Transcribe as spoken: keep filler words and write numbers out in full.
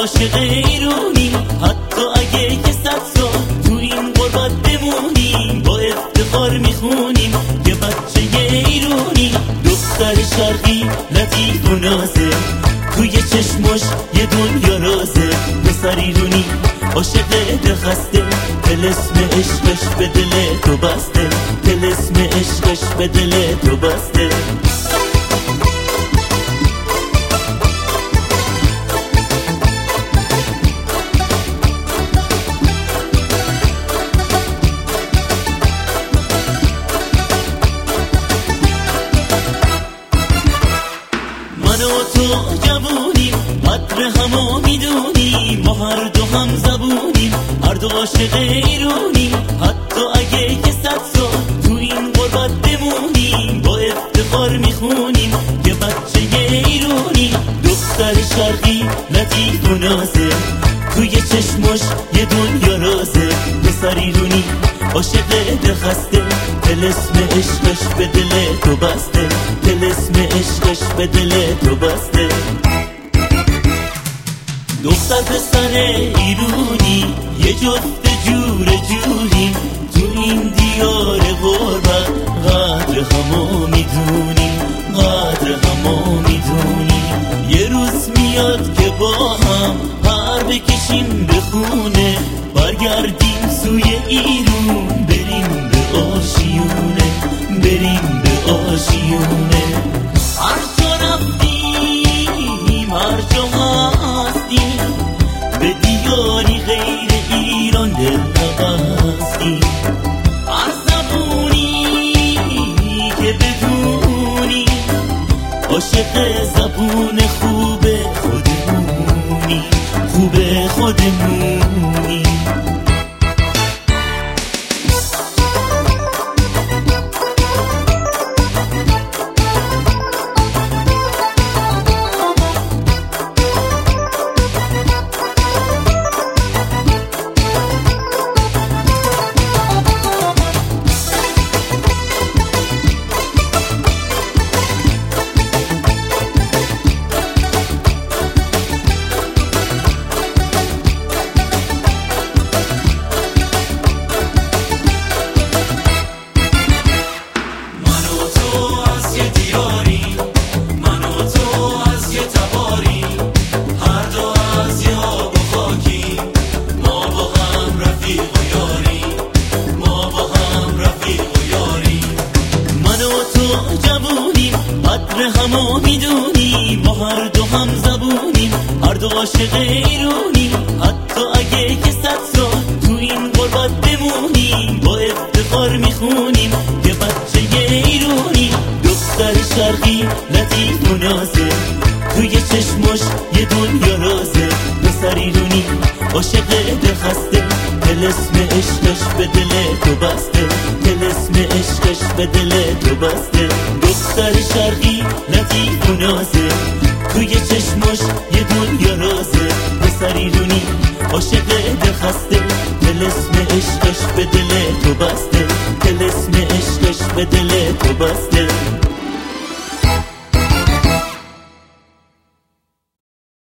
عاشق ایرونی، حتی اگه که صد سال تو این غربت بمونیم با افتخار میخونیم یه بچه ایرونی. دختر شرقی لطیف و نازه، توی چشمش یه دنیا رازه. پسر ایرونی عاشق دلخسته، طلسم عشقش به دل تو بسته، طلسم عشقش به دل تو بسته. من و تو جوونیم، قدر همو میدونیم، ما هر دو هم زبونیم، هر دو عاشق ایرونیم. حتی اگه که صد سال تو این غربت بمونیم با افتخار میخونیم یه بچه ایرونی. دختر شرقی لطیف و نازه، توی چشمش یه دنیا رازه. پسر ایرونی عاشق دلخسته، طلسم عشقش به دل تو بسته، طلسم عشقش به دل تو بسته. دختر پسر ایرونی یه جفت جور جوریم، تو این دیار غربت قدر همو میدونیم، قدر همو میدونیم. یه روز میاد که با هم پر بکشیم به خونه، برگردیم سوی ایرون، بریم به آشیونه، بریم به آشیونه. هر جا رفتیم، هر جا هستیم، به دیاری غیر ایران دل نبستیم. هر زبونی که بدونی عاشق زبون خوب خودمونی، خوب خودمونی. قدر همو میدونیم، ما هر دو هم زبونیم، هر دو عاشق ایرونیم. حتی اگه که صد سال تو این غربت بمونیم با افتخار میخونیم یه بچه ایرونی. دختر شرقی لطیف و نازه، توی چشمش یه دنیا رازه. پسر ایرونی عاشق دلخسته، طلسم عشقش به دل تو بسته، طلسم عشقش به دل تو بسته. دختر شرقی لطیف و نازه، توی چشمش یه دنیا رازه. پسر ایرونی عاشق دلخسته، طلسم عشقش به دل تو بسته، طلسم عشقش به دل تو بسته.